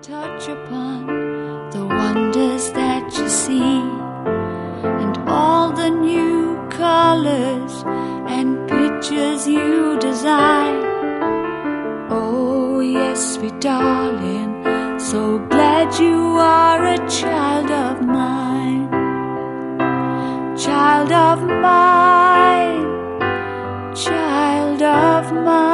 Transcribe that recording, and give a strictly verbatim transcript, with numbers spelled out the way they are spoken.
touch upon the wonders that you see, and all the new colors and pictures you design. Oh yes, sweet darling, so glad you are a child of mine. Child of mine, child of mine.